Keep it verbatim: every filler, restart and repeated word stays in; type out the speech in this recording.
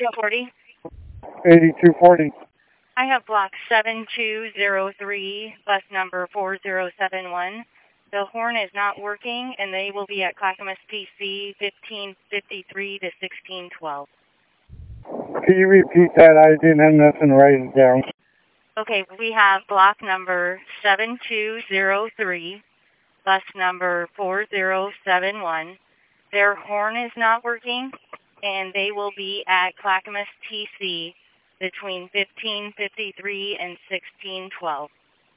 eighty-two forty. eighty-two forty. I have block seven two zero three, bus number four zero seven one. The horn is not working, and they will be at Clackamas P C fifteen fifty-three to sixteen twelve. Can you repeat that? I didn't have nothing to write it down. Okay, we have block number seven two zero three, bus number four zero seven one. Their horn is not working, and they will be at Clackamas T C between fifteen fifty-three and sixteen twelve.